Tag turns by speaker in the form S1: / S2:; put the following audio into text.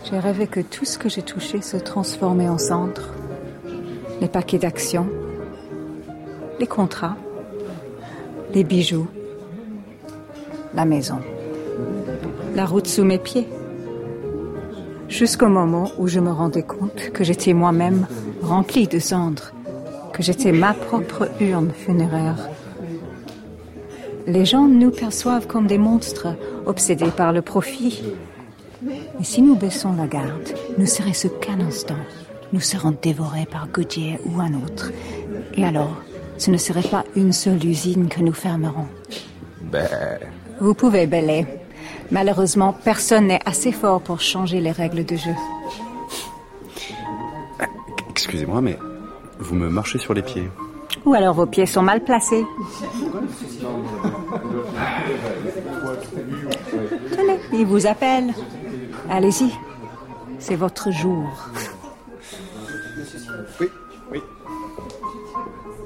S1: J'ai rêvé que tout ce que j'ai touché se transformait en cendres. Les paquets d'actions, les contrats, les bijoux, la maison, la route sous mes pieds. Jusqu'au moment où je me rendais compte que j'étais moi-même remplie de cendres, que j'étais ma propre urne funéraire. Les gens nous perçoivent comme des monstres, obsédés par le profit. Mais si nous baissons la garde, ne serait-ce qu'un instant, nous serons dévorés par Goodyear ou un autre. Et alors, ce ne serait pas une seule usine que nous fermerons. Vous pouvez bêler. Malheureusement, personne n'est assez fort pour changer les règles du jeu.
S2: Excusez-moi, mais vous me marchez sur les pieds.
S1: Ou alors vos pieds sont mal placés. Tenez, il vous appelle. Allez-y, c'est votre jour.
S2: Oui.